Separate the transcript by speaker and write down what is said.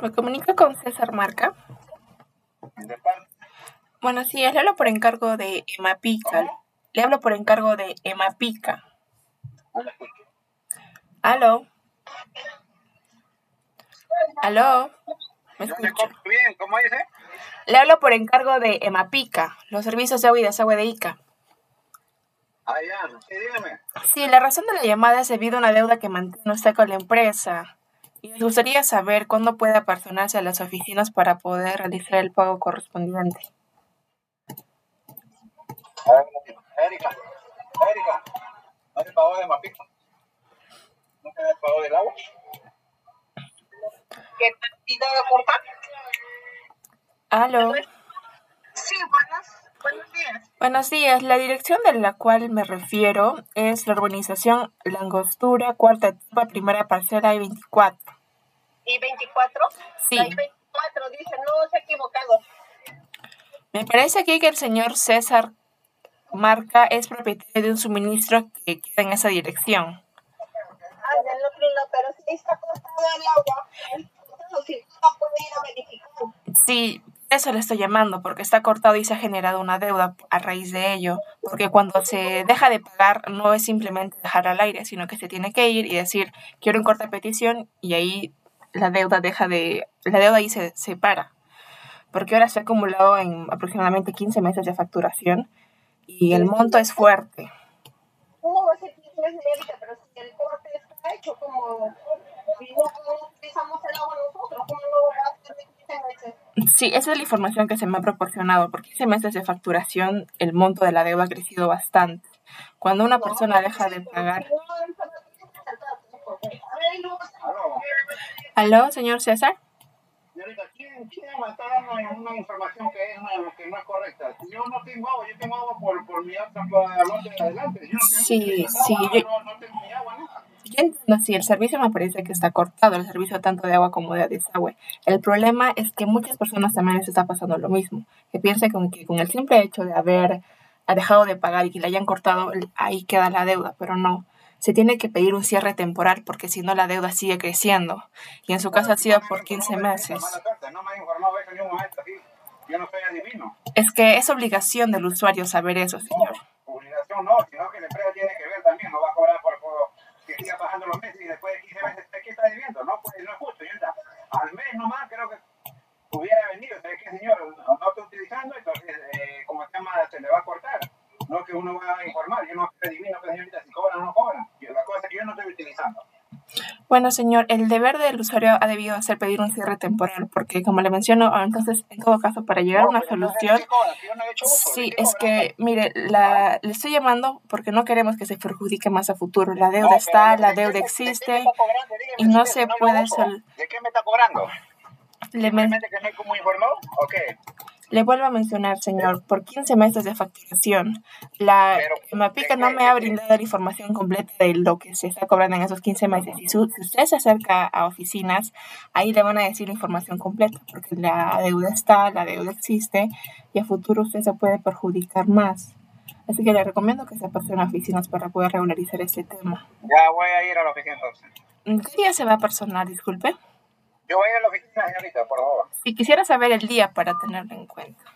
Speaker 1: Me comunico con César Marca.
Speaker 2: ¿De parte?
Speaker 1: Buenos días, le hablo por encargo de Emapica.
Speaker 2: ¿Cómo?
Speaker 1: Le hablo por encargo de Emapica.
Speaker 2: No le escucho.
Speaker 1: ¿Aló? ¿Aló? ¿Me
Speaker 2: Yo le
Speaker 1: escucho?
Speaker 2: escucho bien, ¿cómo dice?
Speaker 1: Le hablo por encargo de Emapica, los servicios de agua y desagüe de Ica.
Speaker 2: Ah, ya, sí, dígame.
Speaker 1: Sí, la razón de la llamada es debido a una deuda que mantiene usted con la empresa. Y nos gustaría saber cuándo puede apersonarse a las oficinas para poder realizar el pago correspondiente.
Speaker 2: A ver, Erika, ¿no te pagó de Mapico? ¿No te pagó del agua? ¿Qué cantidad de aportar?
Speaker 1: ¿Aló?
Speaker 2: Sí, buenos días.
Speaker 1: Buenos días, la dirección de la cual me refiero es la urbanización Langostura, cuarta etapa, primera parcela y 24.
Speaker 2: ¿Y 24?
Speaker 1: Sí,
Speaker 2: Ahí 24, dice, no, se ha equivocado.
Speaker 1: me parece aquí que el señor César Marca es propietario de un suministro que queda en esa dirección.
Speaker 2: Ah, del otro lado, pero sí está cortado el agua. Entonces, si no la puede ir a verificar.
Speaker 1: Sí, eso le estoy llamando porque está cortado y se ha generado una deuda a raíz de ello, porque cuando se deja de pagar no es simplemente dejar al aire, sino que se tiene que ir y decir quiero un corte de petición y ahí la deuda ahí se para, porque ahora se ha acumulado en aproximadamente 15 meses de facturación y el monto es fuerte.
Speaker 2: No va a ser 15 meses, señorita, pero si el corte está hecho como si no utilizamos el agua nosotros, ¿cómo no va a ser de 15 meses?
Speaker 1: Sí, esa es la información que se me ha proporcionado. Por 15 meses de facturación, el monto de la deuda ha crecido bastante. Cuando una persona deja de pagar... ¿Aló, señor César?
Speaker 2: Señorita, ¿quién me está dando una información que no es correcta? Si yo no tengo agua, yo tengo agua por mi otra lote de adelante. Yo no tengo
Speaker 1: Sí, sí,
Speaker 2: no tengo mi agua, ¿no?
Speaker 1: yo entiendo, sí, el servicio me parece que está cortado, el servicio tanto de agua como de desagüe. El problema es que muchas personas también les está pasando lo mismo, que piensan que con el simple hecho de haber dejado de pagar y que le hayan cortado, ahí queda la deuda, pero no. Se tiene que pedir un cierre temporal porque si no la deuda sigue creciendo. Y en su caso ha sido por 15 meses.
Speaker 2: No me ha informado eso ni un momento, aquí. Yo no soy adivino.
Speaker 1: Es que es obligación del usuario saber eso, señor.
Speaker 2: Obligación no, sino que la empresa tiene que ver también, no va a cobrar por que siga pasando los meses y después de 15 meses, ¿qué está debiendo? No, pues no es justo, señorita. Al mes nomás creo que hubiera vendido, ¿sabes qué, señor? No está utilizando, entonces, como se llama, se le va a cortar. No que uno va a informar, yo no soy adivino, pues, señorita, si cobran o no cobran. La cosa es que yo no estoy utilizando.
Speaker 1: Bueno, señor, el deber del usuario ha debido hacer pedir un cierre temporal, porque como le menciono, entonces, en todo caso, para llegar a una solución, sí, es que, mire, le estoy llamando porque no queremos que se perjudique más a futuro. La deuda está, la deuda existe y no se puede...
Speaker 2: ¿De qué me está cobrando? ¿Simplemente que no hay como informado? Ok.
Speaker 1: Le vuelvo a mencionar, señor, por 15 meses de facturación, la Mapica no me ha brindado la información completa de lo que se está cobrando en esos 15 meses. Y si usted se acerca a oficinas, ahí le van a decir la información completa, porque la deuda está, la deuda existe, y a futuro usted se puede perjudicar más. Así que le recomiendo que se aperciba a oficinas para poder regularizar este tema.
Speaker 2: Ya voy a ir a la oficina entonces.
Speaker 1: ¿Qué día se va a personar, disculpe?
Speaker 2: Yo voy a ir a la oficina, señorita, por favor.
Speaker 1: Si quisiera saber el día para tenerlo en cuenta.